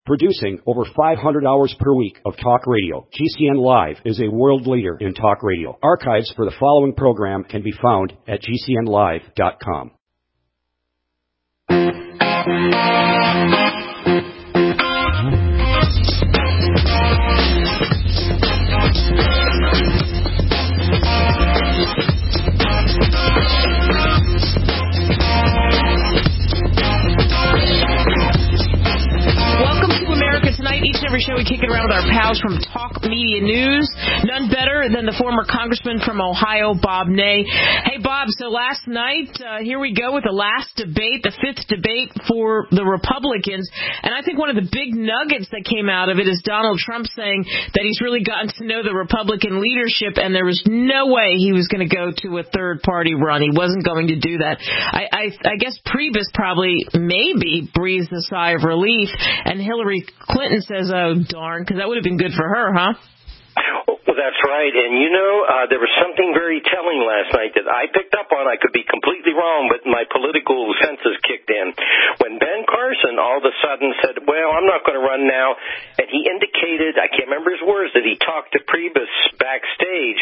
Producing over 500 hours per week of talk radio, GCN Live is a world leader in talk radio. Archives for the following program can be found at GCNlive.com. Each and every show we kick it around with our pals from Talk Media News. None better than the former congressman from Ohio, Bob Ney. Hey, Bob, so last night, here we go with the last debate, the fifth debate for the Republicans. And I think one of the big nuggets that came out of it is Donald Trump saying that he's really gotten to know the Republican leadership and there was no way he was going to go to a third-party run. He wasn't going to do that. I guess Priebus probably maybe breathed a sigh of relief, and Hillary Clinton says, oh, darn, because that would have been good for her, huh? Well, that's right. And, there was something very telling last night that I picked up on. I could be completely wrong, but my political senses kicked in. When Ben Carson all of a sudden said, well, I'm not going to run now, and he indicated, I can't remember his words, that he talked to Priebus backstage,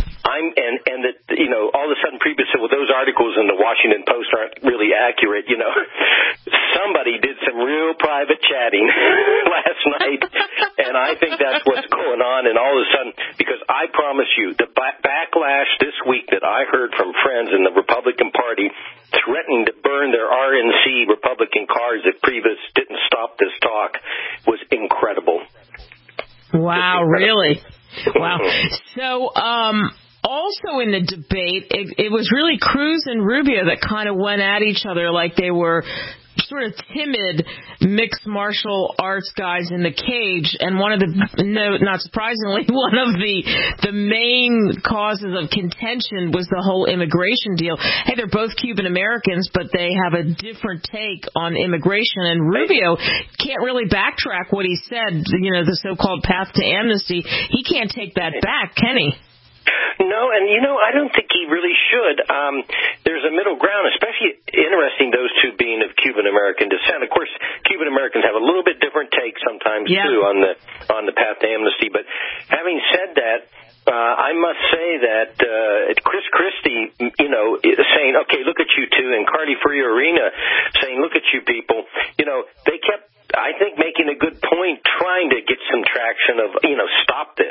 all of a sudden Priebus said, well, those articles in the Washington Post aren't really accurate, Somebody did some real private chatting last night, and I think that's what's going on. And all of a sudden, because I promise you, the backlash this week that I heard from friends in the Republican Party threatening to burn their RNC Republican cars if Priebus didn't stop this talk was incredible. Wow, really? Wow. So, also in the debate, it was really Cruz and Rubio that kind of went at each other like they were sort of timid mixed martial arts guys in the cage, and not surprisingly, one of the main causes of contention was the whole immigration deal. Hey, they're both Cuban Americans, but they have a different take on immigration, and Rubio can't really backtrack what he said, the so-called path to amnesty. He can't take that back, can he? No, and I don't think he really should. There's a middle ground, especially interesting, those two being of Cuban-American descent. Of course, Cuban-Americans have a little bit different take sometimes, too, on the path to amnesty. But having said that, I must say that Chris Christie, saying, okay, look at you two, and Carly Fiorina saying, look at you people, they kept, I think, making a good point, trying to get some traction of, stop this.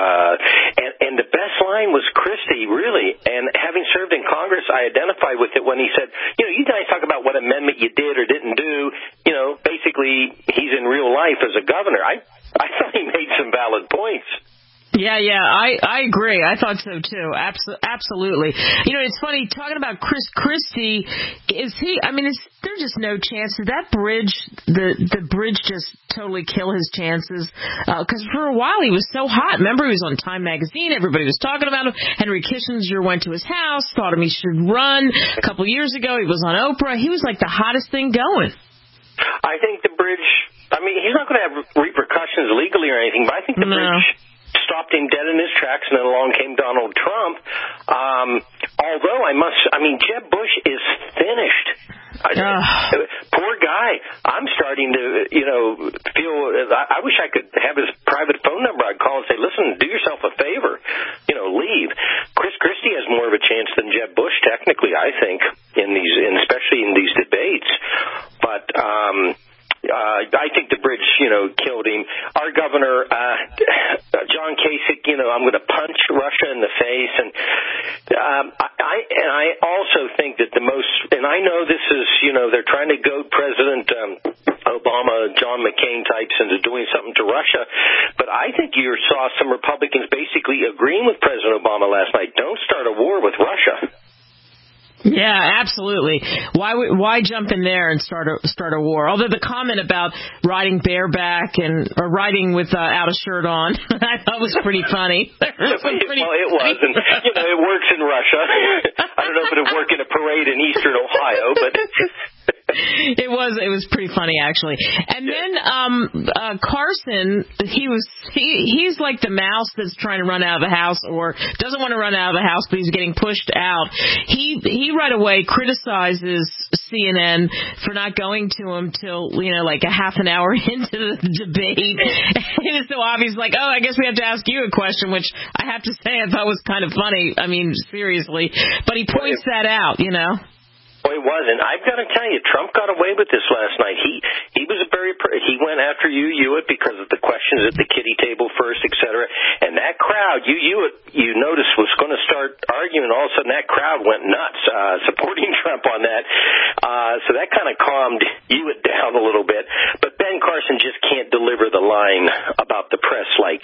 And the best line was Christie, really. And having served in Congress, I identified with it when he said, you guys talk about what amendment you did or didn't do. Basically, he's in real life as a governor. I thought he made some valid points. Yeah, I agree. I thought so too. Absolutely. It's funny talking about Chris Christie. There's just no chance. Did that bridge, the bridge, just totally kill his chances? Because for a while he was so hot. Remember, he was on Time Magazine. Everybody was talking about him. Henry Kissinger went to his house, thought he should run. A couple years ago, he was on Oprah. He was like the hottest thing going. I think the bridge. He's not going to have repercussions legally or anything, but I think the bridge stopped him dead in his tracks, and then along came Donald Trump. Although Jeb Bush is finished. Poor guy. I'm starting to, feel. I wish I could have his private phone number. I'd call and say, listen, do yourself a favor. Leave. Chris Christie has more of a chance than Jeb Bush, technically, I think, especially in these debates. But I think the bridge, killed him. Our governor, John Kasich, I'm going to punch Russia in the face, and I also think that and I know this is, they're trying to goad President Obama, John McCain types into doing something to Russia, but I think you saw some Republicans basically agreeing with President Obama last night. Don't start a war with Russia. Yeah, absolutely. Why jump in there and start a war? Although the comment about riding bareback or riding without a shirt on, I thought was pretty funny. It was, and it works in Russia. I don't know if it would work in a parade in eastern Ohio, but It was pretty funny, actually. And then Carson, he's like the mouse that's trying to run out of the house, or doesn't want to run out of the house, but he's getting pushed out. He right away criticizes CNN for not going to him till like a half an hour into the debate. And it's so obvious, like, oh, I guess we have to ask you a question, which I have to say I thought was kind of funny. I mean, seriously, but he points that out, Well, it was, and I've got to tell you, Trump got away with this last night. He was he went after Hewitt because of the questions at the kiddie table first, et cetera. And that crowd, Hewitt, you noticed, was going to start arguing. All of a sudden, that crowd went nuts, supporting Trump on that. So that kind of calmed Hewitt down a little bit. But Ben Carson just can't deliver the line about the press like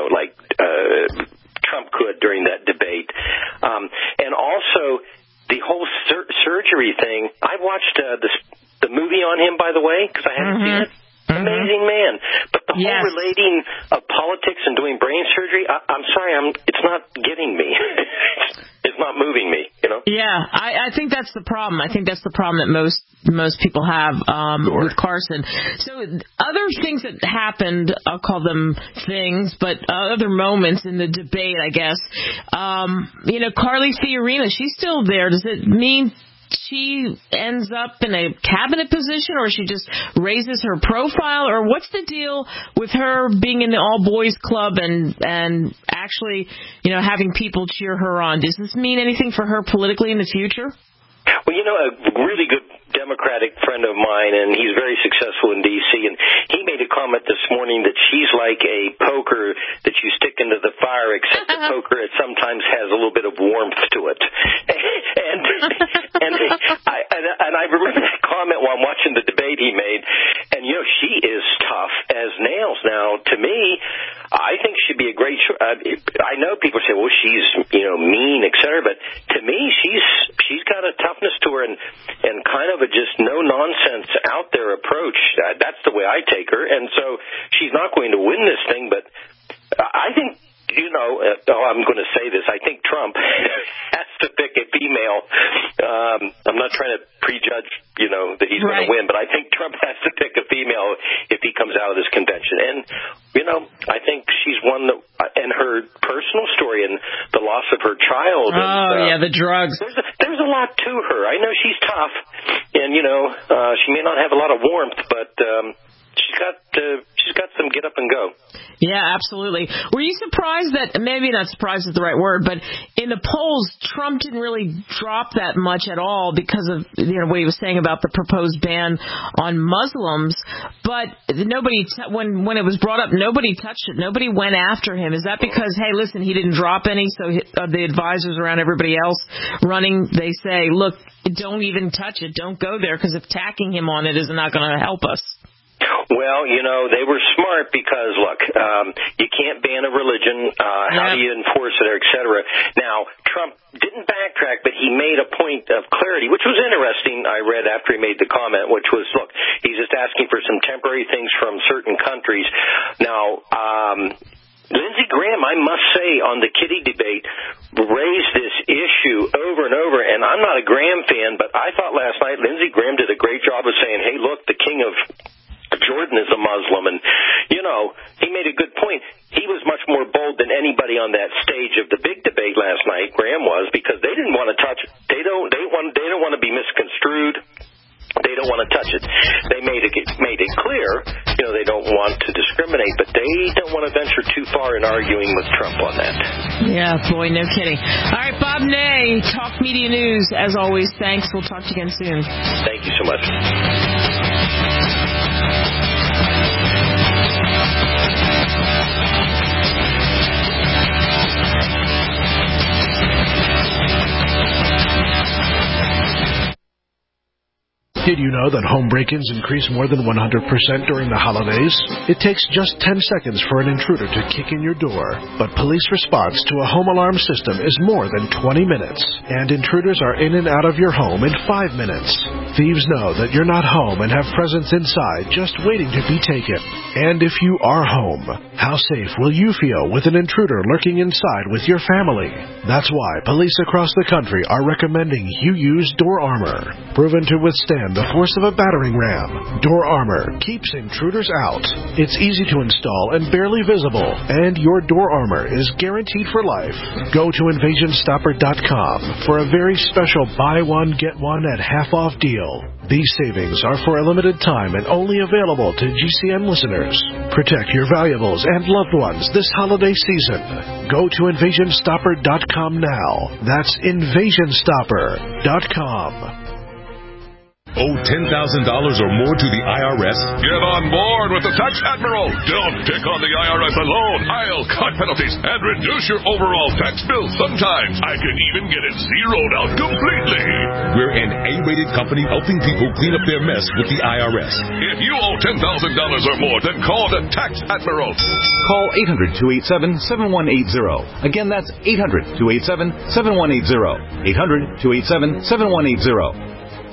Trump could during that debate. And also, the whole surgery thing, I watched the movie on him, by the way, because I hadn't seen it. Amazing man. But the whole relating of politics and doing brain surgery, I'm sorry, it's not getting me. It's not moving me, Yeah, I think that's the problem. I think that's the problem that most people have with Carson. So other things that happened, I'll call them things, but other moments in the debate, I guess. Carly Fiorina, she's still there. Does it mean she ends up in a cabinet position, or she just raises her profile, or what's the deal with her being in the all-boys club and actually, having people cheer her on? Does this mean anything for her politically in the future? Well, a really good Democratic friend of mine, and he's very successful in D.C., and he made a comment this morning that she's like a poker that you stick into the fire, except the poker, it sometimes has a little bit of warmth to it. And I remember that comment while I'm watching the debate he made, and, she is tough as nails. Now, to me, I think she'd be a great I know people say, well, she's, mean, et cetera, but to me, she's got a toughness to her and kind of a just no-nonsense, out-there approach. That's the way I take her, and so she's not going to win this thing, but I think, I'm going to say this, I think Trump has to pick a female. I'm not trying to prejudge, that he's going to win, but I think Trump has to pick a female if he comes out of this convention. And, I think she's one that, and her personal story and the loss of her child. The drugs. There's a lot to her. I know she's tough, and, she may not have a lot of warmth, but she's got some get up and go. Yeah, absolutely. Were you surprised that, maybe not surprised is the right word, but in the polls, Trump didn't really drop that much at all because of what he was saying about the proposed ban on Muslims, but nobody, when it was brought up, nobody touched it. Nobody went after him. Is that because, hey, listen, he didn't drop any, so the advisors around everybody else running, they say, look, don't even touch it. Don't go there, because attacking him on it is not going to help us. Well, they were smart because, look, you can't ban a religion. How do you enforce it, et cetera? Now, Trump didn't backtrack, but he made a point of clarity, which was interesting, I read after he made the comment, which was, look, he's just asking for some temporary things from certain countries. Now, Lindsey Graham, I must say, on the kiddie debate, raised this issue over and over, and I'm not a Graham fan, but I thought last night Lindsey Graham did a great job of saying, hey, look, the king of Jordan is a Muslim, and, he made a good point. He was much more bold than anybody on that stage of the big debate last night, Graham was, because they didn't want to touch it. They don't want to be misconstrued. They don't want to touch it. They made it clear, they don't want to discriminate, but they don't want to venture too far in arguing with Trump on that. Yeah, boy, no kidding. All right, Bob Ney, Talk Media News, as always, thanks. We'll talk to you again soon. Thank you so much. Did you know that home break-ins increase more than 100% during the holidays? It takes just 10 seconds for an intruder to kick in your door. But police response to a home alarm system is more than 20 minutes. And intruders are in and out of your home in 5 minutes. Thieves know that you're not home and have presents inside just waiting to be taken. And if you are home, How safe will you feel with an intruder lurking inside with your family? That's why police across the country are recommending you use Door Armor. Proven to withstand the force of a battering ram, Door Armor keeps intruders out. It's easy to install and barely visible, and your Door Armor is guaranteed for life. Go to InvasionStopper.com for a very special buy one, get one at half-off deal. These savings are for a limited time and only available to GCN listeners. Protect your valuables and loved ones this holiday season. Go to InvasionStopper.com now. That's InvasionStopper.com. Owe $10,000 or more to the IRS? Get on board with the Tax Admiral. Don't take on the IRS alone. I'll cut penalties and reduce your overall tax bill. Sometimes I can even get it zeroed out completely. We're an A-rated company helping people clean up their mess with the IRS. If you owe $10,000 or more, then call the Tax Admiral. Call 800-287-7180. Again, that's 800-287-7180. 800-287-7180.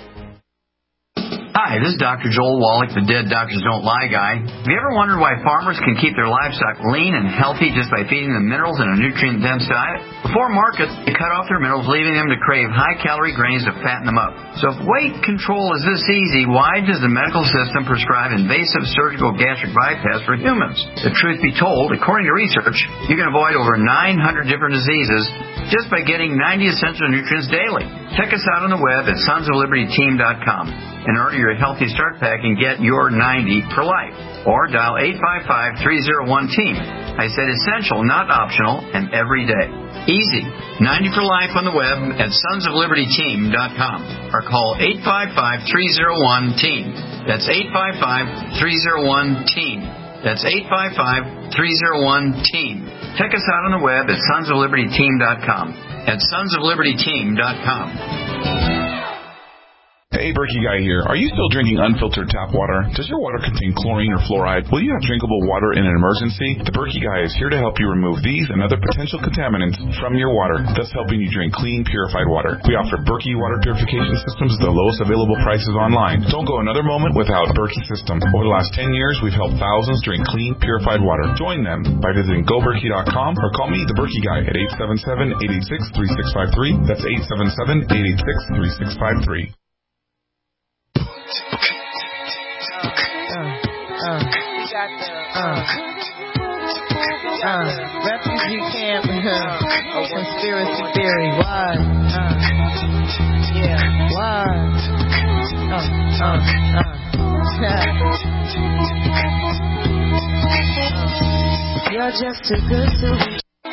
Hi, this is Dr. Joel Wallach, the Dead Doctors Don't Lie guy. Have you ever wondered why farmers can keep their livestock lean and healthy just by feeding them minerals in a nutrient-dense diet? Before market, they cut off their minerals, leaving them to crave high-calorie grains to fatten them up. So if weight control is this easy, why does the medical system prescribe invasive surgical gastric bypass for humans? The truth be told, according to research, you can avoid over 900 different diseases just by getting 90 essential nutrients daily. Check us out on the web at sonsoflibertyteam.com and order your Healthy Start Pack and get your 90 for life. Or dial 855-301-TEAM. I said essential, not optional, and every day. Easy. 90 for life on the web at sonsoflibertyteam.com or call 855-301-TEAM. That's 855-301-TEAM. That's 855-301-TEAM. Check us out on the web at sonsoflibertyteam.com. At sonsoflibertyteam.com. Hey, Berkey Guy here. Are you still drinking unfiltered tap water? Does your water contain chlorine or fluoride? Will you have drinkable water in an emergency? The Berkey Guy is here to help you remove these and other potential contaminants from your water, thus helping you drink clean, purified water. We offer Berkey water purification systems at the lowest available prices online. Don't go another moment without Berkey system. Over the last 10 years, we've helped thousands drink clean, purified water. Join them by visiting GoBerkey.com or call me, the Berkey Guy, at 877-886-3653. That's 877-886-3653. Refugee camp, conspiracy theory, why? Yeah, why? You're just too good to be.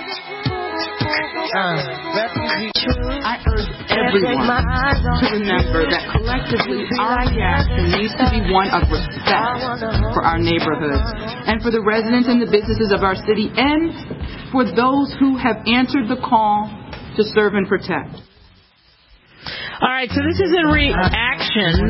Refugee true. I urge everyone to remember that collectively our reaction needs to be one of respect for our neighborhoods and for the residents and the businesses of our city and for those who have answered the call to serve and protect. All right, so this is in reaction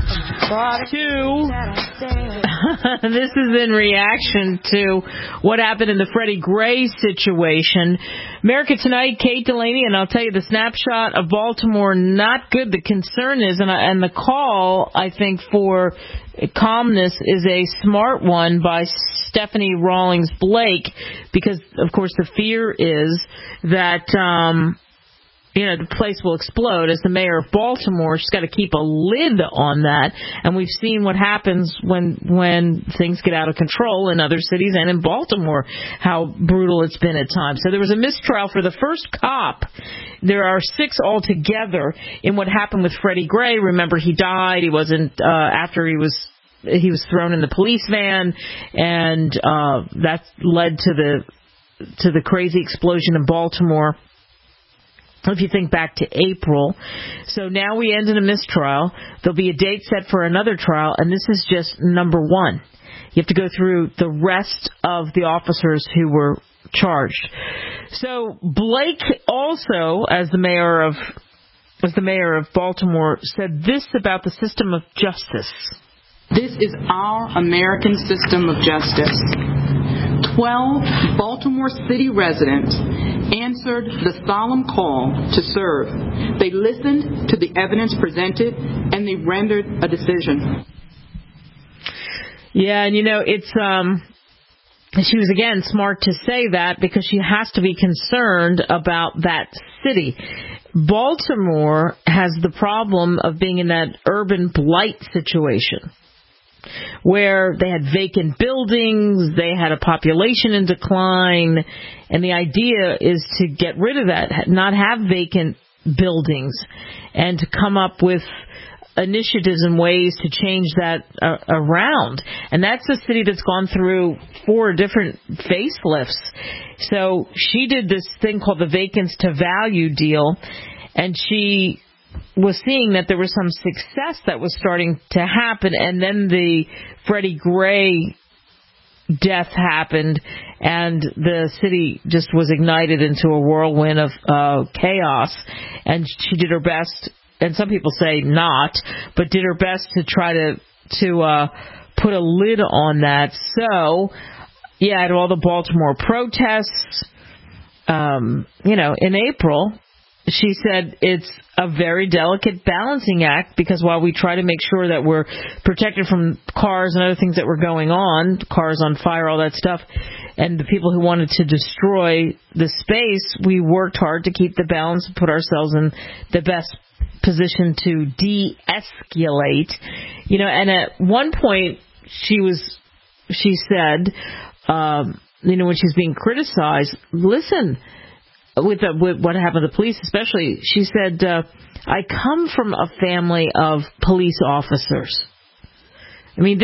to what happened in the Freddie Gray situation. America Tonight, Kate Delaney, and I'll tell you the snapshot of Baltimore, not good. The concern is, and the call, I think, for calmness is a smart one by Stephanie Rawlings Blake, because, of course, the fear is that the place will explode. As the mayor of Baltimore, she's got to keep a lid on that. And we've seen what happens when things get out of control in other cities and in Baltimore, how brutal it's been at times. So there was a mistrial for the first cop. There are 6 altogether in what happened with Freddie Gray. Remember, he died. He wasn't after he was thrown in the police van, and that led to the crazy explosion in Baltimore. If you think back to April. So now we end in a mistrial. There'll be a date set for another trial, and this is just number 1. You have to go through the rest of the officers who were charged. So Blake also, as the mayor of Baltimore, said this about the system of justice. This is our American system of justice. 12 Baltimore City residents answered the solemn call to serve. They listened to the evidence presented, and they rendered a decision. Yeah, and it's she was, again, smart to say that because she has to be concerned about that city. Baltimore has the problem of being in that urban blight situation where they had vacant buildings, they had a population in decline, and the idea is to get rid of that, not have vacant buildings, and to come up with initiatives and ways to change that around. And that's a city that's gone through 4 different facelifts. So she did this thing called the Vacants to Value deal, and she was seeing that there was some success that was starting to happen, and then the Freddie Gray death happened, and the city just was ignited into a whirlwind of chaos, and she did her best, and some people say not, but did her best to try to put a lid on that. So, yeah, at all the Baltimore protests, in April, she said it's a very delicate balancing act because while we try to make sure that we're protected from cars and other things that were going on, cars on fire, all that stuff, and the people who wanted to destroy the space, we worked hard to keep the balance and put ourselves in the best position to de-escalate. And at one point she said, when she's being criticized, listen, with what happened to the police especially, she said, I come from a family of police officers. I mean,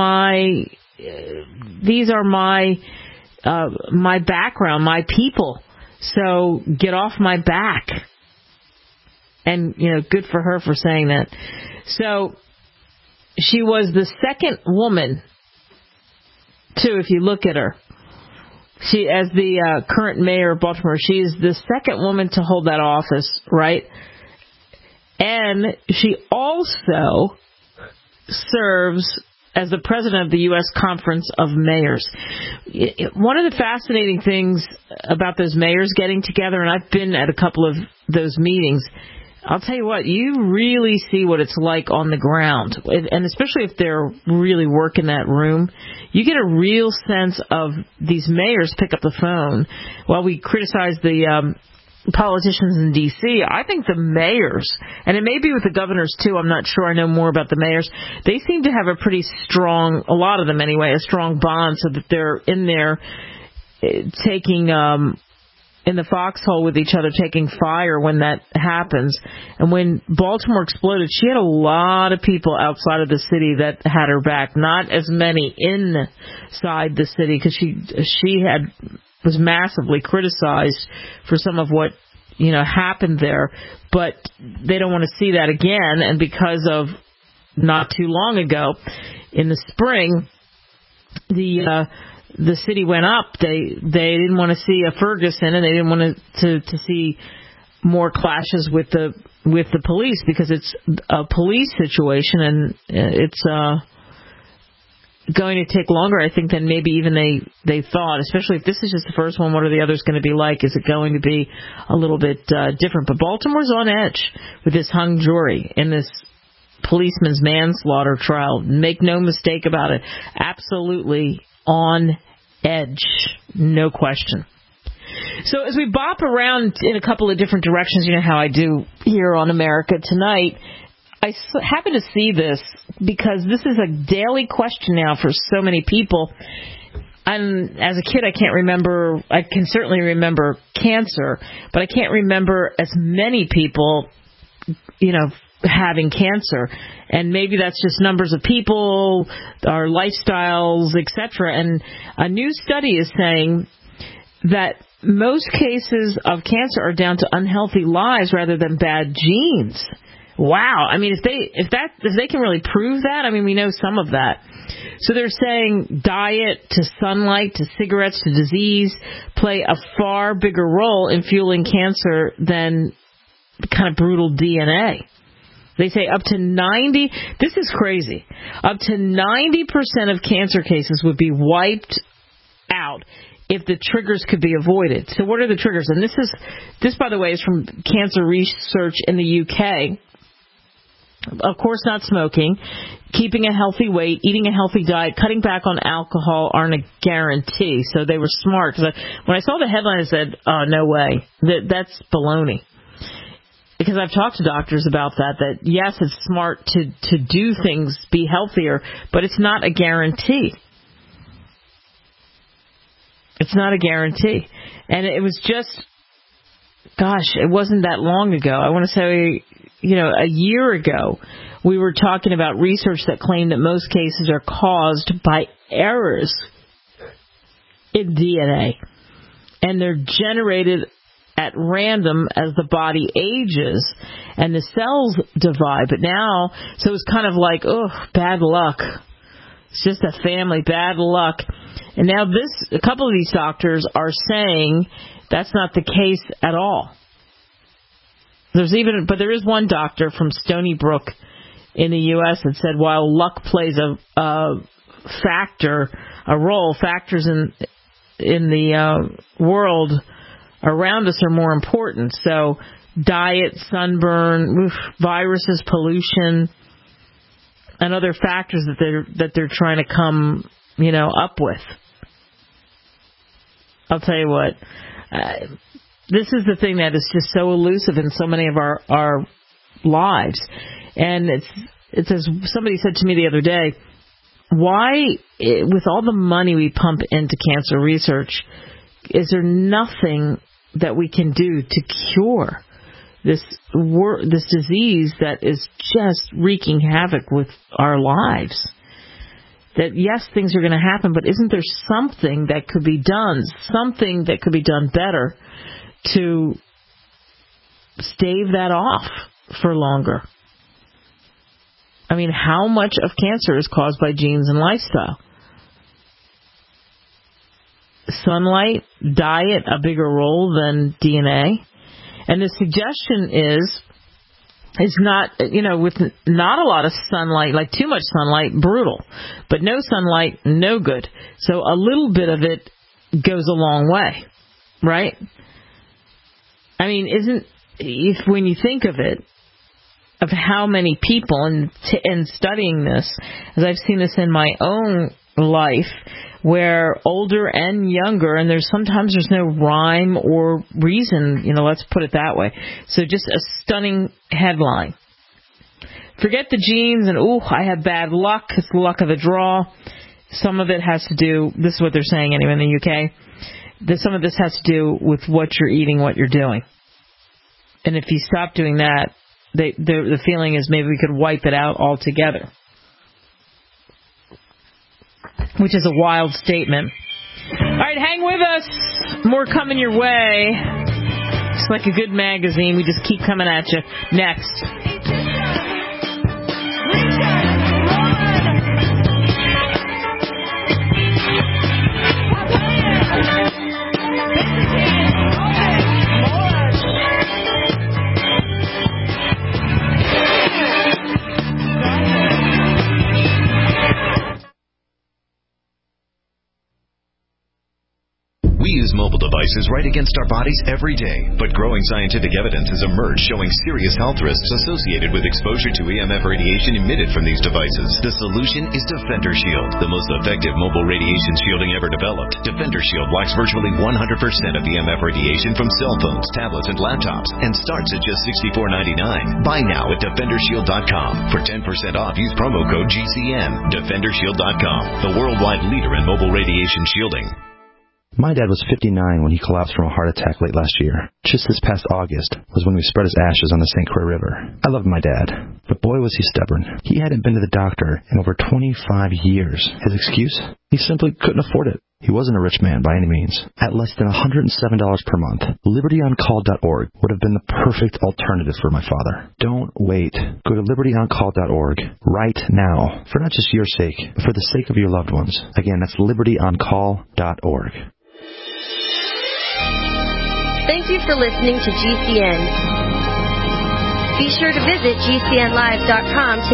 these are my background, my people. So get off my back. And, good for her for saying that. So she was the second woman, too, if you look at her. She, as the current mayor of Baltimore, she is the second woman to hold that office, right? And she also serves as the president of the U.S. Conference of Mayors. One of the fascinating things about those mayors getting together, and I've been at a couple of those meetings, I'll tell you what, you really see what it's like on the ground. And especially if they're really working that room, you get a real sense of these mayors pick up the phone. While we criticize the politicians in D.C., I think the mayors, and it may be with the governors too, I'm not sure, I know more about the mayors, they seem to have a pretty strong, a lot of them anyway, a strong bond so that they're in there taking in the foxhole with each other, taking fire when that happens. And when Baltimore exploded, she had a lot of people outside of the city that had her back. Not as many inside the city because she was massively criticized for some of what happened there. But they don't want to see that again. And because of not too long ago, in the spring, the city went up. They didn't want to see a Ferguson, and they didn't want to see more clashes with the police because it's a police situation, and it's going to take longer, I think, than maybe even they thought. Especially if this is just the first one, what are the others going to be like? Is it going to be a little bit different? But Baltimore's on edge with this hung jury in this policeman's manslaughter trial. Make no mistake about it. Absolutely on edge, no question. So as we bop around in a couple of different directions, you know how I do here on America Tonight, I happen to see this because this is a daily question now for so many people. As a kid, I can certainly remember cancer, but I can't remember as many people, having cancer. And maybe that's just numbers of people, our lifestyles, etc. And a new study is saying that most cases of cancer are down to unhealthy lives rather than bad genes. Wow. I mean, if they can really prove that, I mean, we know some of that. So they're saying diet to sunlight to cigarettes to disease play a far bigger role in fueling cancer than kind of brutal DNA. They say up to 90, this is crazy, up to 90% of cancer cases would be wiped out if the triggers could be avoided. So what are the triggers? And this, by the way, is from Cancer Research in the UK. Of course, not smoking, keeping a healthy weight, eating a healthy diet, cutting back on alcohol aren't a guarantee. So they were smart. Because when I saw the headline, I said, oh, no way. That's baloney. Because I've talked to doctors about that yes, it's smart to do things, be healthier, but it's not a guarantee. It's not a guarantee. And it was just, gosh, it wasn't that long ago. I want to say, a year ago, we were talking about research that claimed that most cases are caused by errors in DNA. And they're generated at random as the body ages and the cells divide. But now, so it's kind of like, bad luck. It's just a family, bad luck. And now a couple of these doctors are saying that's not the case at all. But there is one doctor from Stony Brook in the U.S. that said while luck plays a role, factors in the world around us are more important. So diet, sunburn, viruses, pollution, and other factors that they're trying to come, up with. I'll tell you what. This is the thing that is just so elusive in so many of our lives. And it's as somebody said to me the other day, why, with all the money we pump into cancer research, is there nothing that we can do to cure this disease that is just wreaking havoc with our lives? That, yes, things are going to happen, but isn't there something that could be done, something that could be done better to stave that off for longer? I mean, how much of cancer is caused by genes and lifestyle? Sunlight, diet, a bigger role than DNA. And the suggestion is not, with not a lot of sunlight, like too much sunlight, brutal. But no sunlight, no good. So a little bit of it goes a long way, right? I mean, when you think of it, of how many people, and studying this, as I've seen this in my own life, where older and younger, and sometimes there's no rhyme or reason, let's put it that way. So just a stunning headline. Forget the genes and, I have bad luck. It's the luck of the draw. Some of it has to do, this is what they're saying anyway in the UK, some of this has to do with what you're eating, what you're doing. And if you stop doing that, the feeling is maybe we could wipe it out altogether. Which is a wild statement. All right, hang with us. More coming your way. It's like a good magazine. We just keep coming at you. Next. We use mobile devices right against our bodies every day, but growing scientific evidence has emerged showing serious health risks associated with exposure to EMF radiation emitted from these devices. The solution is Defender Shield, the most effective mobile radiation shielding ever developed. Defender Shield blocks virtually 100% of EMF radiation from cell phones, tablets, and laptops, and starts at just $64.99. Buy now at DefenderShield.com. For 10% off, use promo code GCN. DefenderShield.com, the worldwide leader in mobile radiation shielding. My dad was 59 when he collapsed from a heart attack late last year. Just this past August was when we spread his ashes on the St. Croix River. I loved my dad, but boy was he stubborn. He hadn't been to the doctor in over 25 years. His excuse? He simply couldn't afford it. He wasn't a rich man by any means. At less than $107 per month, LibertyOnCall.org would have been the perfect alternative for my father. Don't wait. Go to LibertyOnCall.org right now, for not just your sake, but for the sake of your loved ones. Again, that's LibertyOnCall.org. Thank you for listening to GCN. Be sure to visit GCNlive.com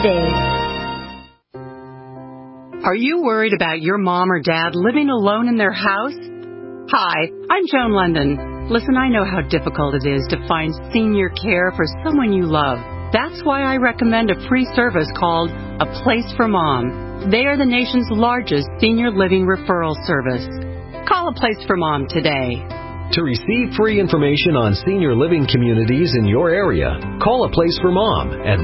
today. Are you worried about your mom or dad living alone in their house? Hi, I'm Joan London. Listen, I know how difficult it is to find senior care for someone you love. That's why I recommend a free service called A Place for Mom. They are the nation's largest senior living referral service. Call A Place for Mom today. To receive free information on senior living communities in your area, call A Place for Mom at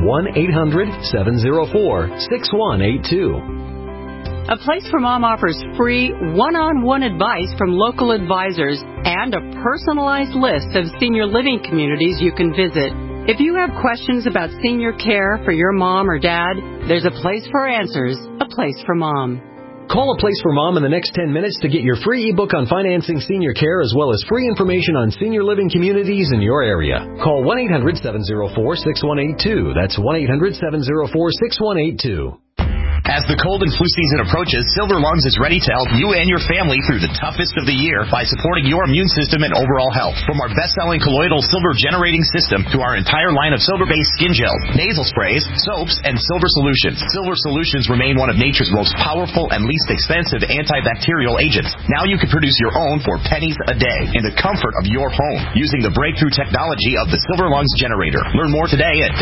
1-800-704-6182. A Place for Mom offers free one-on-one advice from local advisors and a personalized list of senior living communities you can visit. If you have questions about senior care for your mom or dad, there's a place for answers, A Place for Mom. Call A Place for Mom in the next 10 minutes to get your free ebook on financing senior care as well as free information on senior living communities in your area. Call 1-800-704-6182. That's 1-800-704-6182. As the cold and flu season approaches, Silver Lungs is ready to help you and your family through the toughest of the year by supporting your immune system and overall health. From our best-selling colloidal silver generating system to our entire line of silver-based skin gels, nasal sprays, soaps, and silver solutions. Silver solutions remain one of nature's most powerful and least expensive antibacterial agents. Now you can produce your own for pennies a day in the comfort of your home using the breakthrough technology of the Silver Lungs generator. Learn more today at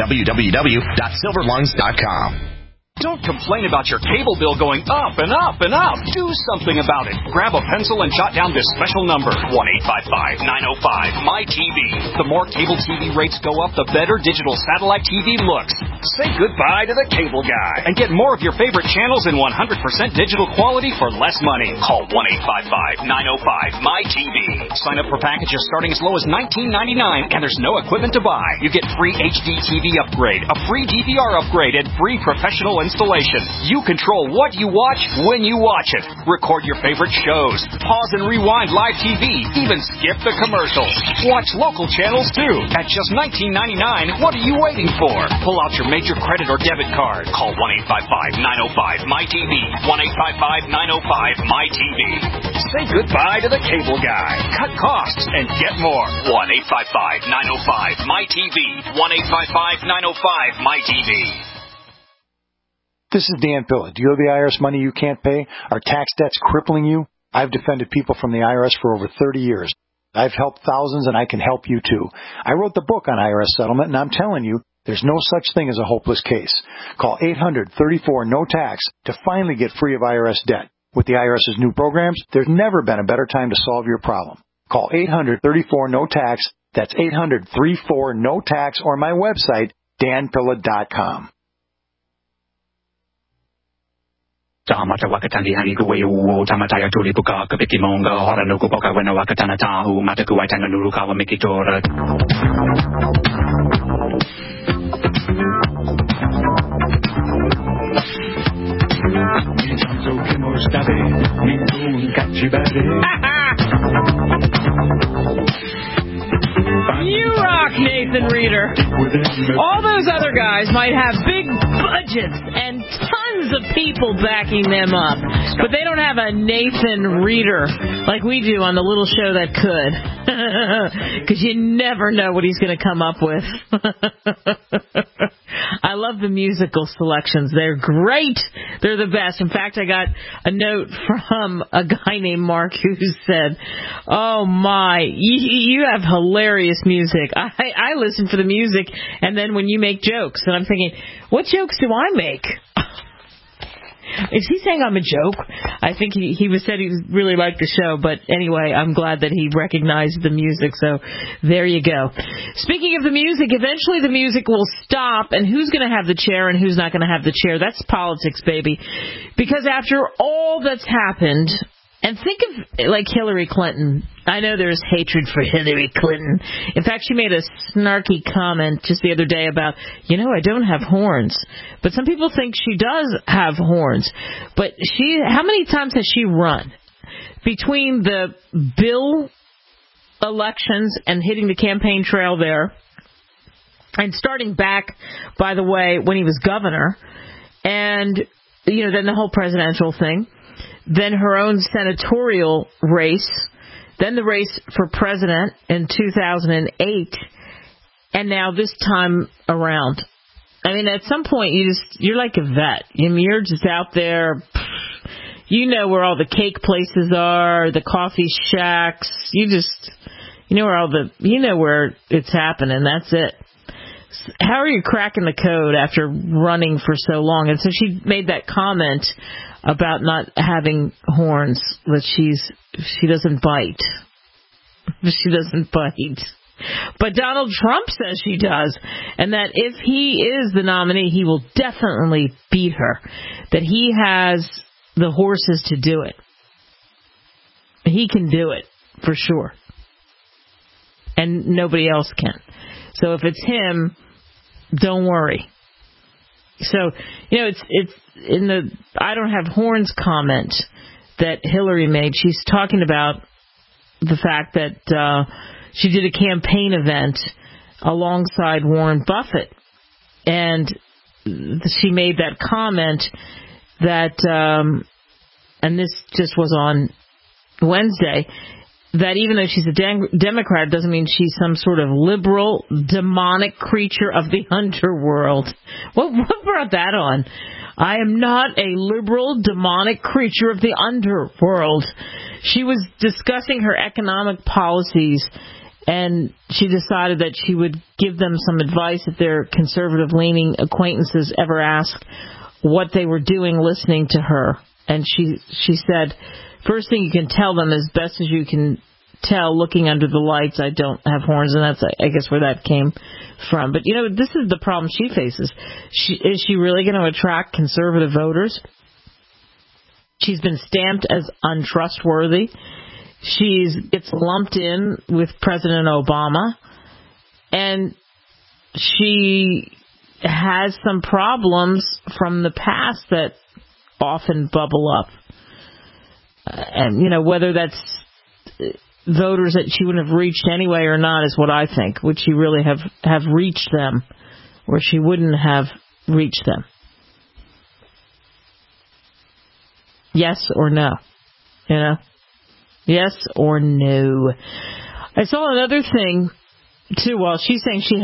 www.silverlungs.com. Don't complain about your cable bill going up and up and up. Do something about it. Grab a pencil and jot down this special number, 1-855-905-MY-TV. The more cable TV rates go up, the better digital satellite TV looks. Say goodbye to the cable guy and get more of your favorite channels in 100% digital quality for less money. Call 1-855-905-MY-TV. Sign up for packages starting as low as $19.99, and there's no equipment to buy. You get free HD TV upgrade, a free DVR upgrade, and free professional installation. You control what you watch when you watch it. Record your favorite shows. Pause and rewind live TV. Even skip the commercials. Watch local channels too. At just $19.99, what are you waiting for? Pull out your major credit or debit card. Call 1-855-905-MY-TV. 1-855-905-MY-TV. Say goodbye to the cable guy. Cut costs and get more. 1-855-905-MY-TV. 1-855-905-MY-TV. This is Dan Pilla. Do you owe the IRS money you can't pay? Are tax debts crippling you? I've defended people from the IRS for over 30 years. I've helped thousands, and I can help you too. I wrote the book on IRS settlement, and I'm telling you, there's no such thing as a hopeless case. Call 800-34-NO-TAX to finally get free of IRS debt. With the IRS's new programs, there's never been a better time to solve your problem. Call 800-34-NO-TAX. That's 800-34-NO-TAX, or my website, danpilla.com. Tamata wakatandi hani kuweu tamataya tuli puka kapiki monga hora no kupoka wena wakatana tahu mataku waitanga nuru kawa mikitora. You rock, Nathan Reeder. All those other guys might have big budgets and tons of people backing them up, but they don't have a Nathan Reeder like we do on the little show that could, because you never know what he's going to come up with. I love the musical selections. They're great. They're the best. In fact, I got a note from a guy named Mark who said, oh my, you have hilarious music. I listen for the music, and then when you make jokes, and I'm thinking, what jokes do I make? Is he saying I'm a joke? I think he said he really liked the show, but anyway, I'm glad that he recognized the music, so there you go. Speaking of the music, eventually the music will stop, and who's going to have the chair and who's not going to have the chair? That's politics, baby. Because after all that's happened, and think of, like, Hillary Clinton. I know there's hatred for Hillary Clinton. In fact, she made a snarky comment just the other day about, I don't have horns. But some people think she does have horns. But how many times has she run? Between the Bill elections and hitting the campaign trail there, and starting back, by the way, when he was governor, and, then the whole presidential thing, then her own senatorial race, then the race for president in 2008, and now this time around. I mean, at some point, you're like a vet. You're just out there. You know where all the cake places are, the coffee shacks. You know where it's happening. That's it. how are you cracking the code after running for so long? And so she made that comment about not having horns, that she doesn't bite. She doesn't bite. But Donald Trump says she does, and that if he is the nominee, he will definitely beat her, that he has the horses to do it. He can do it, for sure. And nobody else can. So if it's him, don't worry. So, it's in the I don't have horns comment that Hillary made. She's talking about the fact that she did a campaign event alongside Warren Buffett. And she made that comment that, and this just was on Wednesday, that even though she's a Democrat doesn't mean she's some sort of liberal, demonic creature of the underworld. What brought that on? I am not a liberal, demonic creature of the underworld. She was discussing her economic policies, and she decided that she would give them some advice if their conservative-leaning acquaintances ever ask what they were doing listening to her. And she said, first thing you can tell them, as best as you can tell looking under the lights, I don't have horns, and that's, I guess, where that came from. But, this is the problem she faces. Is she really going to attract conservative voters? She's been stamped as untrustworthy. She gets lumped in with President Obama, and she has some problems from the past that often bubble up. And, whether that's voters that she wouldn't have reached anyway or not is what I think. Would she really have reached them, or she wouldn't have reached them? Yes or no? Yes or no? I saw another thing, too. While she's saying she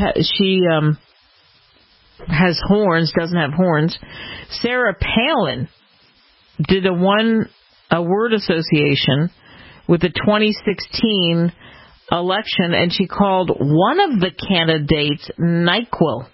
has horns, doesn't have horns, Sarah Palin did a word association with the 2016 election, and she called one of the candidates NyQuil.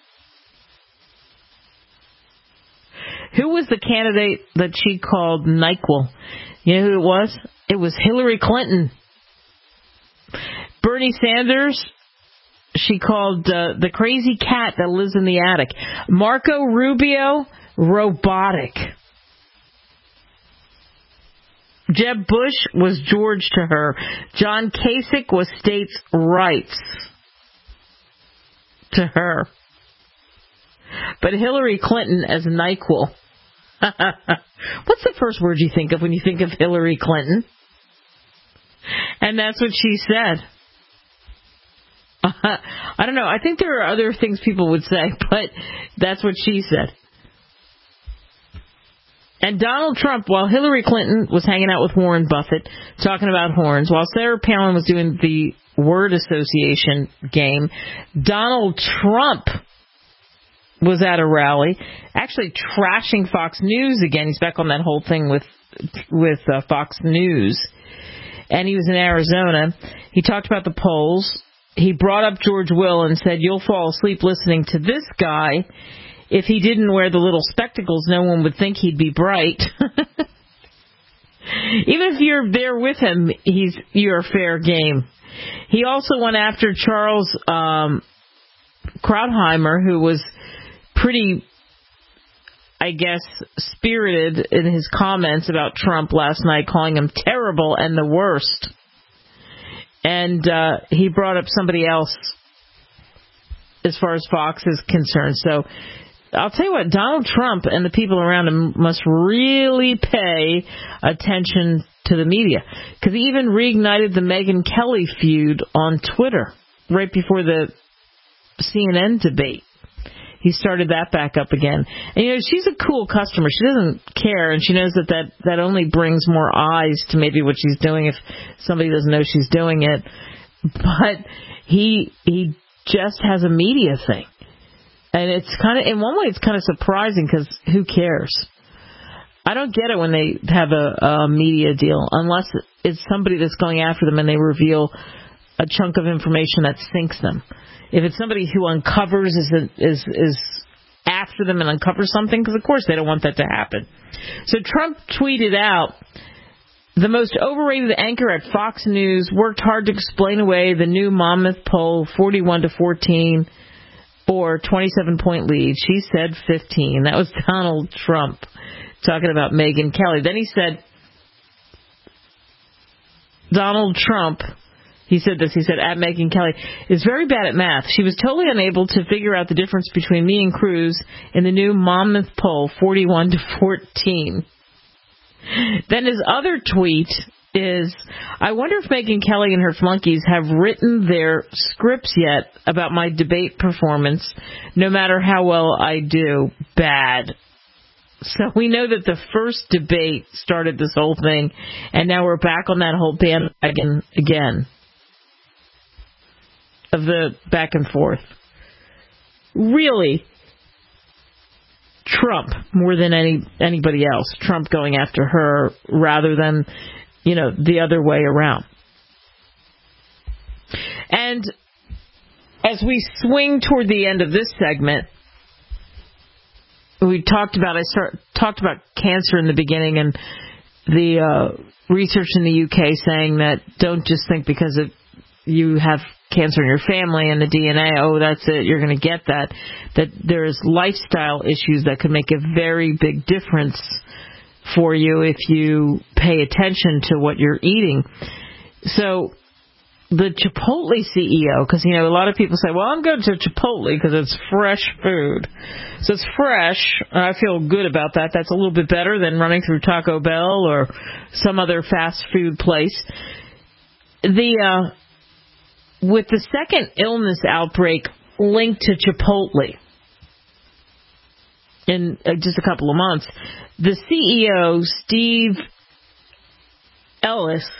Who was the candidate that she called NyQuil? You know who it was? It was Hillary Clinton. Bernie Sanders, she called the crazy cat that lives in the attic. Marco Rubio, robotic. Jeb Bush was George to her. John Kasich was states' rights to her. But Hillary Clinton as NyQuil. What's the first word you think of when you think of Hillary Clinton? And that's what she said. I don't know. I think there are other things people would say, but that's what she said. And Donald Trump, while Hillary Clinton was hanging out with Warren Buffett, talking about horns, while Sarah Palin was doing the word association game, Donald Trump was at a rally, actually trashing Fox News again. He's back on that whole thing with Fox News. And he was in Arizona. He talked about the polls. He brought up George Will and said, you'll fall asleep listening to this guy. If he didn't wear the little spectacles, no one would think he'd be bright. Even if you're there with him, you're fair game. He also went after Charles Krauthammer, who was pretty, I guess, spirited in his comments about Trump last night, calling him terrible and the worst. And he brought up somebody else as far as Fox is concerned. So I'll tell you what, Donald Trump and the people around him must really pay attention to the media, because he even reignited the Megyn Kelly feud on Twitter right before the CNN debate. He started that back up again. And, she's a cool customer. She doesn't care, and she knows that only brings more eyes to maybe what she's doing if somebody doesn't know she's doing it. But he just has a media thing. And it's kind of, in one way, it's kind of surprising, because who cares? I don't get it when they have a media deal, unless it's somebody that's going after them and they reveal a chunk of information that sinks them. If it's somebody who uncovers, is after them and uncovers something, because of course they don't want that to happen. So Trump tweeted out, the most overrated anchor at Fox News worked hard to explain away the new Monmouth poll, 41-14, or 27-point lead. She said 15. That was Donald Trump talking about Megyn Kelly. Then he said, Donald Trump, he said this, he said, at Megyn Kelly, is very bad at math. She was totally unable to figure out the difference between me and Cruz in the new Monmouth poll, 41-14. Then his other tweet is, I wonder if Megyn Kelly and her flunkies have written their scripts yet about my debate performance, no matter how well I do. Bad. So we know that the first debate started this whole thing, and now we're back on that whole bandwagon again of the back and forth. Really, Trump more than anybody else. Trump going after her rather than, the other way around. And as we swing toward the end of this segment, we talked about cancer in the beginning, and the research in the UK saying that don't just think because you have cancer in your family and the DNA, that's it, you're going to get that there's lifestyle issues that could make a very big difference for you if you pay attention to what you're eating. So the Chipotle CEO, because, a lot of people say, well, I'm going to Chipotle because it's fresh food. So it's fresh. I feel good about that. That's a little bit better than running through Taco Bell or some other fast food place. With the second illness outbreak linked to Chipotle in just a couple of months, the CEO, Steve Ellis,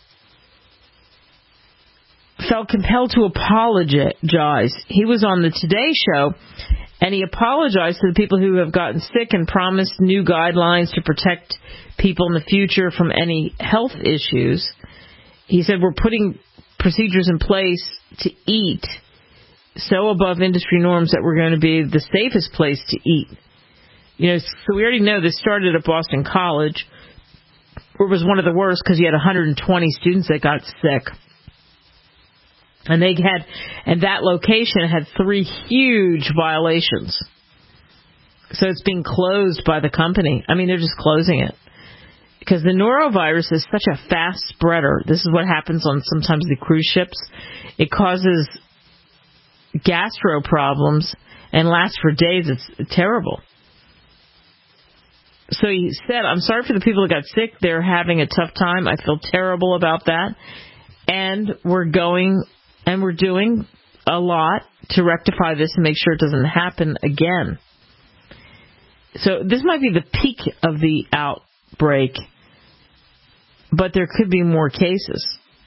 felt compelled to apologize. He was on the Today Show, and he apologized to the people who have gotten sick and promised new guidelines to protect people in the future from any health issues. He said, we're putting procedures in place to eat so above industry norms that we're going to be the safest place to eat. So we already know this started at Boston College, where it was one of the worst because you had 120 students that got sick. And that location had 3 huge violations. So it's being closed by the company. They're just closing it. Because the norovirus is such a fast spreader. This is what happens on sometimes the cruise ships. It causes gastro problems and lasts for days. It's terrible. So he said, I'm sorry for the people that got sick. They're having a tough time. I feel terrible about that. And we're doing a lot to rectify this and make sure it doesn't happen again. So this might be the peak of the outbreak, but there could be more cases.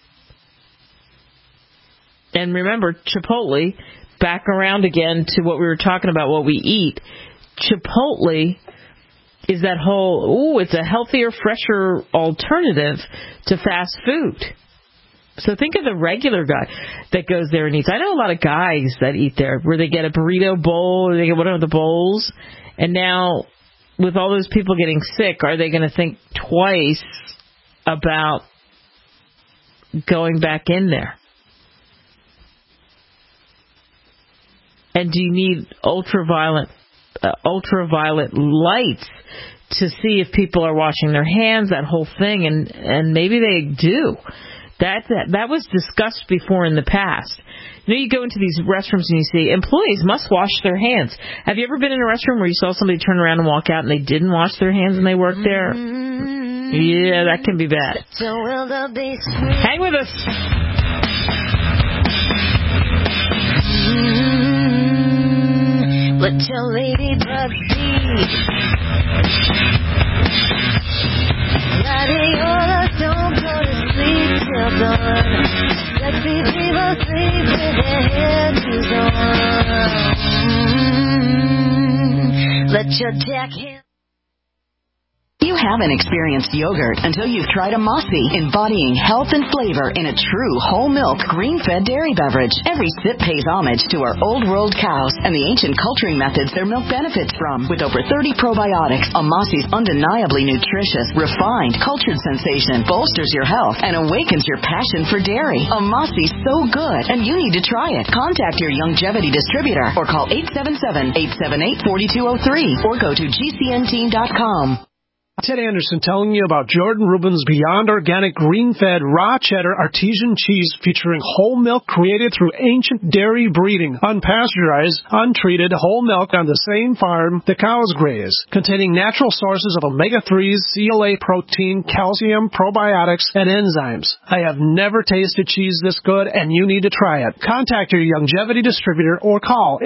And remember, Chipotle, back around again to what we were talking about, what we eat. Chipotle is that whole, it's a healthier, fresher alternative to fast food. So think of the regular guy that goes there and eats. I know a lot of guys that eat there where they get a burrito bowl or they get one of the bowls. And now, with all those people getting sick, are they going to think twice about going back in there? And do you need ultraviolet lights to see if people are washing their hands, that whole thing? And maybe they do. That was discussed before in the past. You go into these restrooms and you see employees must wash their hands. Have you ever been in a restroom where you saw somebody turn around and walk out and they didn't wash their hands and they worked there? Yeah, that can be bad. Hang with us. Let your ladybug be. Gladiola, don't go to sleep till dawn. Sexy people sleep with their hairdos on. Let your jackhammer. You haven't experienced yogurt until you've tried Amasi, embodying health and flavor in a true whole milk, green-fed dairy beverage. Every sip pays homage to our old world cows and the ancient culturing methods their milk benefits from. With over 30 probiotics, Amasi's undeniably nutritious, refined, cultured sensation bolsters your health and awakens your passion for dairy. Amasi's so good, and you need to try it. Contact your Youngevity distributor or call 877-878-4203 or go to GCNteam.com. Ted Anderson telling you about Jordan Rubin's Beyond Organic Green-Fed Raw Cheddar Artesian Cheese featuring whole milk created through ancient dairy breeding, unpasteurized, untreated whole milk on the same farm the cows graze, containing natural sources of omega-3s, CLA protein, calcium, probiotics, and enzymes. I have never tasted cheese this good, and you need to try it. Contact your Youngevity distributor or call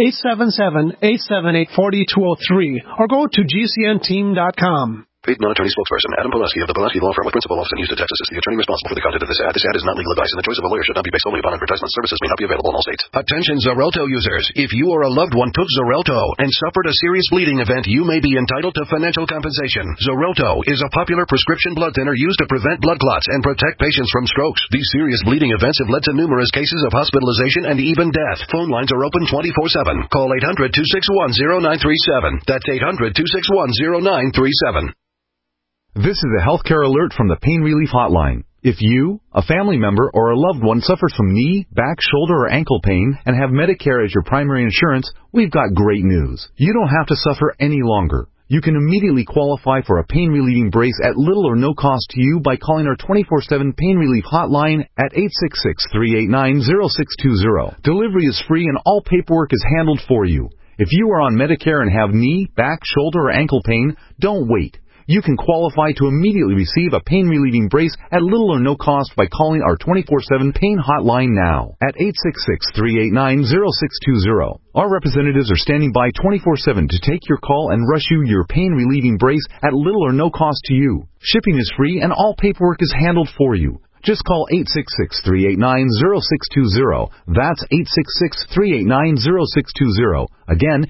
877-878-4203 or go to GCNteam.com. Paid non-attorney spokesperson Adam Pulaski of the Pulaski Law Firm with principal office in Houston, Texas is the attorney responsible for the content of this ad. This ad is not legal advice, and the choice of a lawyer should not be based solely upon advertisement. Services may not be available in all states. Attention Xarelto users. If you or a loved one took Xarelto and suffered a serious bleeding event, you may be entitled to financial compensation. Xarelto is a popular prescription blood thinner used to prevent blood clots and protect patients from strokes. These serious bleeding events have led to numerous cases of hospitalization and even death. Phone lines are open 24/7. Call 800-261-0937. That's 800-261-0937. This is a healthcare alert from the Pain Relief Hotline. If you, a family member, or a loved one suffers from knee, back, shoulder, or ankle pain and have Medicare as your primary insurance, we've got great news. You don't have to suffer any longer. You can immediately qualify for a pain-relieving brace at little or no cost to you by calling our 24/7 Pain Relief Hotline at 866-389-0620. Delivery is free and all paperwork is handled for you. If you are on Medicare and have knee, back, shoulder, or ankle pain, don't wait. You can qualify to immediately receive a pain-relieving brace at little or no cost by calling our 24/7 Pain Hotline now at 866-389-0620. Our representatives are standing by 24/7 to take your call and rush you your pain-relieving brace at little or no cost to you. Shipping is free and all paperwork is handled for you. Just call 866-389-0620. That's 866-389-0620. Again,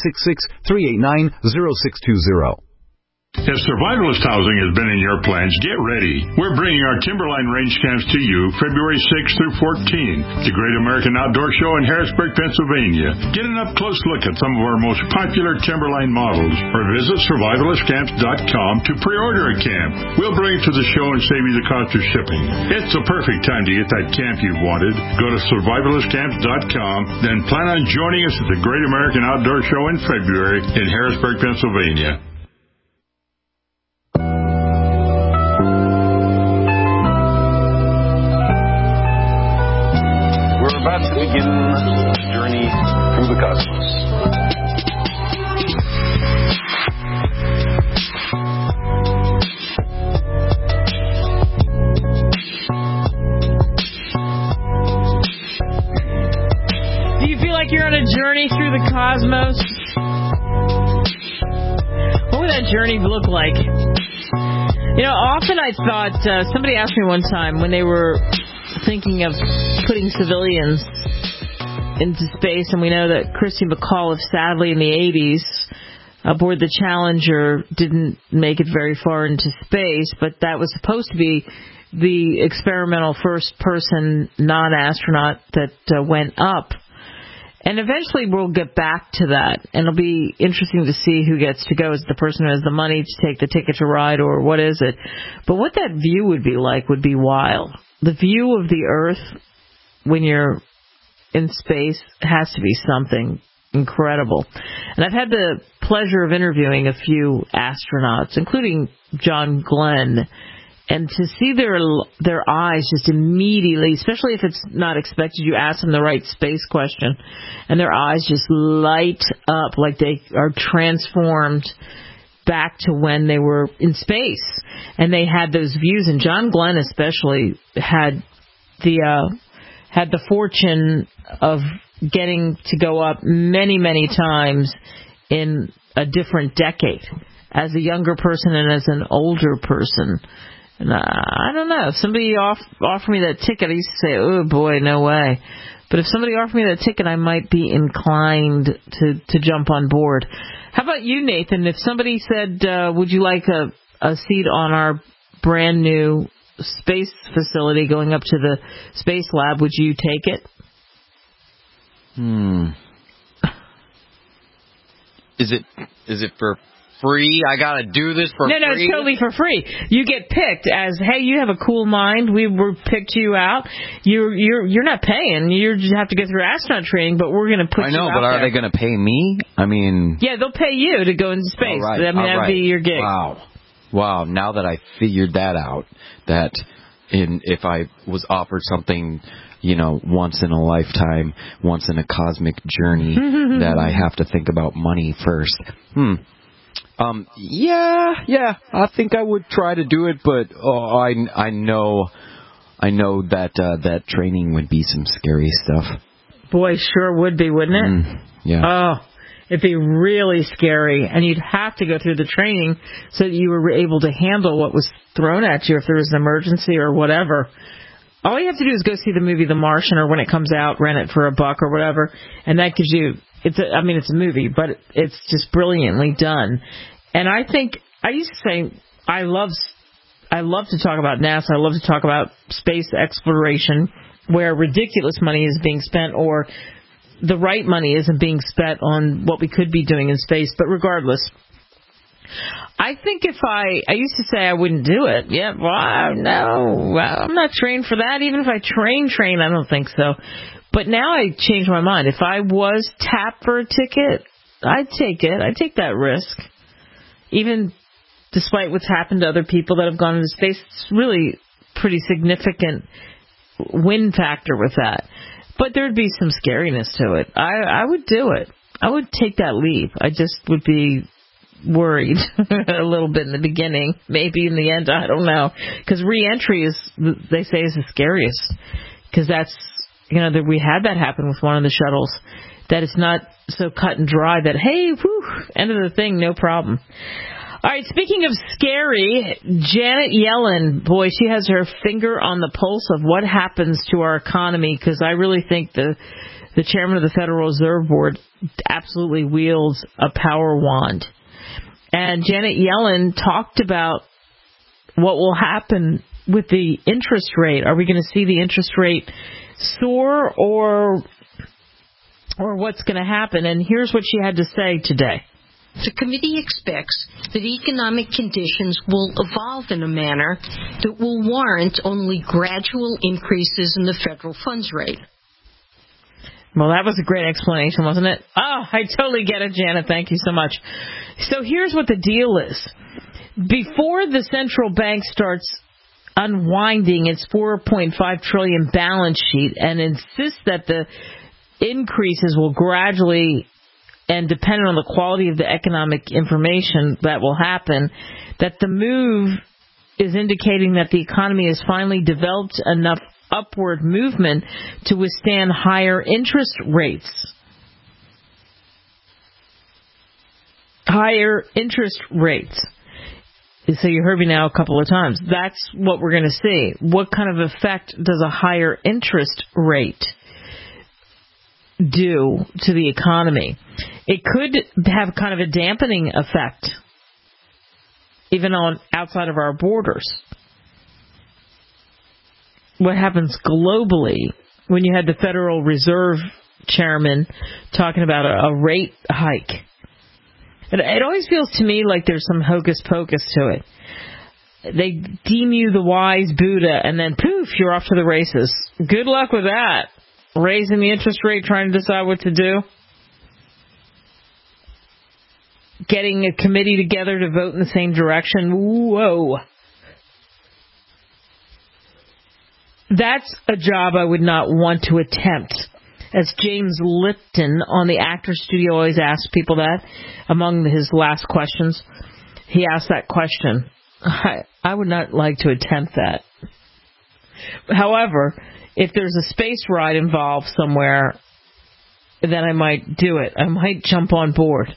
866-389-0620. If survivalist housing has been in your plans, get ready. We're bringing our Timberline Range Camps to you February 6th through 14th, the Great American Outdoor Show in Harrisburg, Pennsylvania. Get an up-close look at some of our most popular Timberline models, or visit survivalistcamps.com to pre-order a camp. We'll bring it to the show and save you the cost of shipping. It's the perfect time to get that camp you've wanted. Go to survivalistcamps.com, then plan on joining us at the Great American Outdoor Show in February in Harrisburg, Pennsylvania. About to begin a journey through the cosmos. Do you feel like you're on a journey through the cosmos? What would that journey look like? You know, often I thought, somebody asked me one time when they were thinking of putting civilians into space, and we know that Christy McAuliffe, sadly, in the 80s, aboard the Challenger, didn't make it very far into space, but that was supposed to be the experimental first person non-astronaut that went up. And eventually we'll get back to that, and it'll be interesting to see who gets to go. Is it the person who has the money to take the ticket to ride, or what is it? But what that view would be like would be wild. The view of the Earth when you're in space has to be something incredible. And I've had the pleasure of interviewing a few astronauts, including John Glenn, and to see their eyes just immediately, especially if it's not expected, you ask them the right space question, and their eyes just light up like they are transformed back to when they were in space, and they had those views. And John Glenn especially had the fortune of getting to go up many, many times in a different decade, as a younger person and as an older person. And I don't know, if somebody offered me that ticket, I used to say, oh boy, no way. But if somebody offered me that ticket, I might be inclined to jump on board. How about you, Nathan? If somebody said, would you like a a seat on our brand new space facility going up to the space lab, would you take it? Is it for free? I gotta do this for free? No, it's totally for free. You get picked as, hey, you have a cool mind. We picked you out. You're not paying. You just have to go through astronaut training, but we're going to put you out there. I know, but are they going to pay me? I mean... Yeah, they'll pay you to go into space. All right, I mean, that'd be your gig. Wow, now that I figured that out, that if I was offered something, once in a lifetime, once in a cosmic journey, that I have to think about money first. Yeah, I think I would try to do it, but I know that training would be some scary stuff. Boy, sure would be, wouldn't it? Yeah. Oh, it'd be really scary, and you'd have to go through the training so that you were able to handle what was thrown at you if there was an emergency or whatever. All you have to do is go see the movie The Martian, or when it comes out, rent it for $1 or whatever, and that gives you... It's a movie, but it's just brilliantly done. And I think, I used to say, I love to talk about NASA. I love to talk about space exploration, where ridiculous money is being spent, or the right money isn't being spent on what we could be doing in space. But regardless, I think if I used to say I wouldn't do it. Yeah, no, I'm not trained for that. Even if I train, I don't think so. But now I changed my mind. If I was tapped for a ticket, I'd take it. I'd take that risk. Even despite what's happened to other people that have gone into space, it's really pretty significant win factor with that. But there'd be some scariness to it. I would do it. I would take that leap. I just would be worried a little bit in the beginning. Maybe in the end, I don't know. Because re-entry is, they say, is the scariest. Because that's... that we had that happen with one of the shuttles, that it's not so cut and dry that, hey, end of the thing, no problem. All right, speaking of scary, Janet Yellen, boy, she has her finger on the pulse of what happens to our economy, because I really think the chairman of the Federal Reserve Board absolutely wields a power wand. And Janet Yellen talked about what will happen with the interest rate. Are we going to see the interest rate soar, or what's going to happen? And here's what she had to say today. The committee expects that economic conditions will evolve in a manner that will warrant only gradual increases in the federal funds rate. Well, that was a great explanation, wasn't it? Oh, I totally get it, Janet. Thank you so much. So here's what the deal is. Before the central bank starts unwinding its $4.5 trillion balance sheet and insists that the increases will gradually, and depending on the quality of the economic information that will happen, that the move is indicating that the economy has finally developed enough upward movement to withstand higher interest rates. Higher interest rates. So you heard me now a couple of times. That's what we're going to see. What kind of effect does a higher interest rate do to the economy? It could have kind of a dampening effect, even on outside of our borders. What happens globally when you had the Federal Reserve chairman talking about a rate hike? It always feels to me like there's some hocus pocus to it. They deem you the wise Buddha, and then poof, you're off to the races. Good luck with that. Raising the interest rate, trying to decide what to do. Getting a committee together to vote in the same direction. Whoa. That's a job I would not want to attempt. As James Lipton on the Actors Studio always asks people that, among his last questions, he asked that question. I would not like to attempt that. However, if there's a space ride involved somewhere, then I might do it. I might jump on board.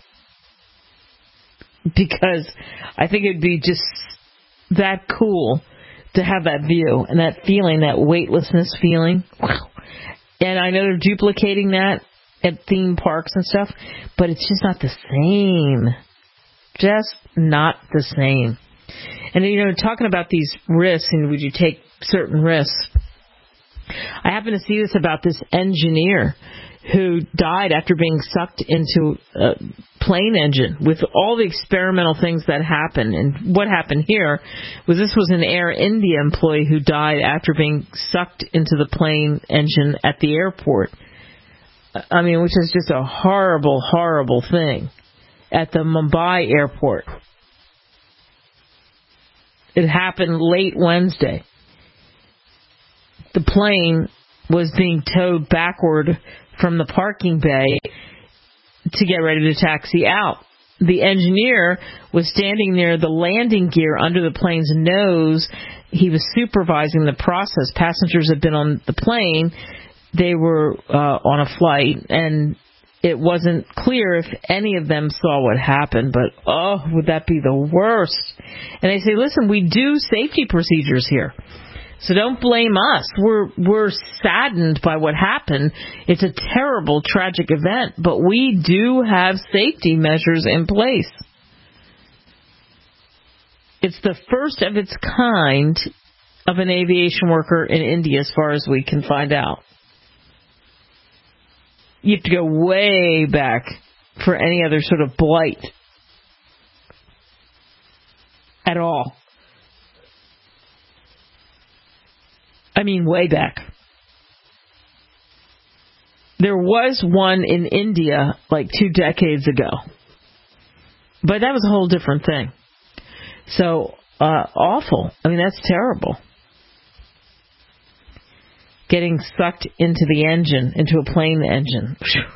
Because I think it'd be just that cool to have that view and that feeling, that weightlessness feeling. And I know they're duplicating that at theme parks and stuff, but it's just not the same. Just not the same. And, talking about these risks and would you take certain risks, I happen to see this about this engineer who died after being sucked into a plane engine with all the experimental things that happened. And what happened here was this was an Air India employee who died after being sucked into the plane engine at the airport. I mean, which is just a horrible, horrible thing at the Mumbai airport. It happened late Wednesday. The plane was being towed backward from the parking bay to get ready to taxi out. The engineer was standing near the landing gear under the plane's nose. He was supervising the process. Passengers had been on the plane. They were on a flight, and it wasn't clear if any of them saw what happened, but, would that be the worst? And they say, listen, we do safety procedures here. So don't blame us. We're saddened by what happened. It's a terrible, tragic event, but we do have safety measures in place. It's the first of its kind of an aviation worker in India, as far as we can find out. You have to go way back for any other sort of blight at all. I mean, way back. There was one in India like 2 decades ago. But that was a whole different thing. So, awful. I mean, that's terrible. Getting sucked into the engine, into a plane engine.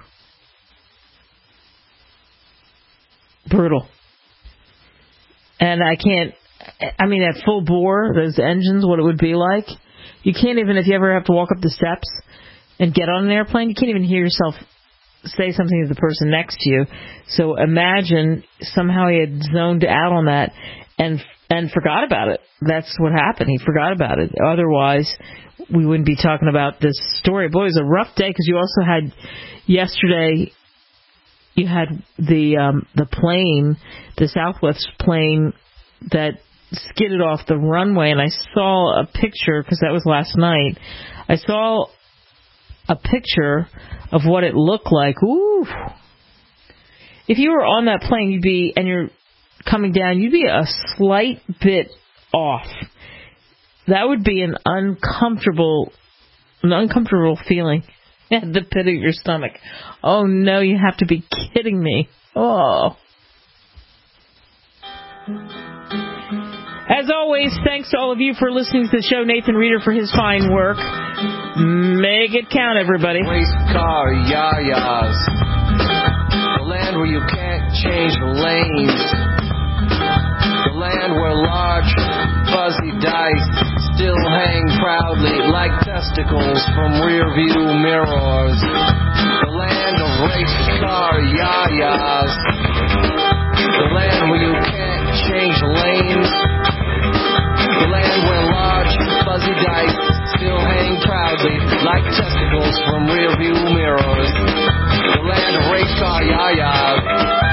Brutal. And at full bore, those engines, what it would be like. You can't even, if you ever have to walk up the steps and get on an airplane, you can't even hear yourself say something to the person next to you. So imagine somehow he had zoned out on that and forgot about it. That's what happened. He forgot about it. Otherwise, we wouldn't be talking about this story. Boy, it was a rough day because you also had yesterday, you had the plane, the Southwest plane that skidded off the runway, and I saw a picture, because that was last night. I saw a picture of what it looked like. Ooh. If you were on that plane, and you're coming down, you'd be a slight bit off. That would be an uncomfortable feeling at the pit of your stomach. Oh no, you have to be kidding me. Oh. As always, thanks to all of you for listening to the show. Nathan Reeder for his fine work. Make it count, everybody. Race car yayas. The land where you can't change lanes. The land where large, fuzzy dice still hang proudly like testicles from rear-view mirrors. The land of race car yayas. The land where you can't change lanes. The land where large, fuzzy dice still hang proudly like testicles from rear-view mirrors. The land of race car yayas.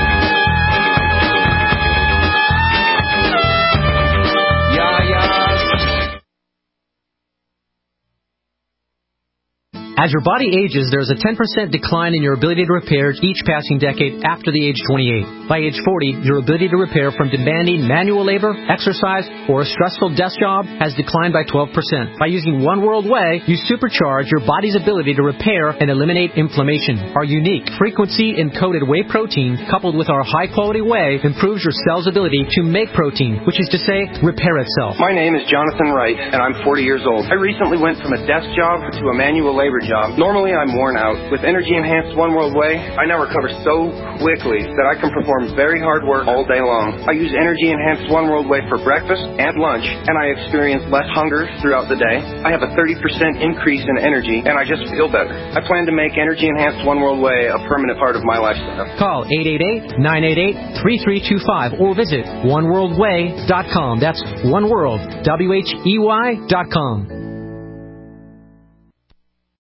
As your body ages, there's a 10% decline in your ability to repair each passing decade after the age 28. By age 40, your ability to repair from demanding manual labor, exercise, or a stressful desk job has declined by 12%. By using One World Whey, you supercharge your body's ability to repair and eliminate inflammation. Our unique frequency-encoded whey protein, coupled with our high-quality whey, improves your cell's ability to make protein, which is to say, repair itself. My name is Jonathan Wright, and I'm 40 years old. I recently went from a desk job to a manual labor job. Normally, I'm worn out. With Energy Enhanced One World Whey, I now recover so quickly that I can perform very hard work all day long. I use Energy Enhanced One World Whey for breakfast and lunch, and I experience less hunger throughout the day. I have a 30% increase in energy, and I just feel better. I plan to make Energy Enhanced One World Whey a permanent part of my lifestyle. Call 888-988-3325 or visit oneworldwhey.com. That's oneworld, WHEY.com.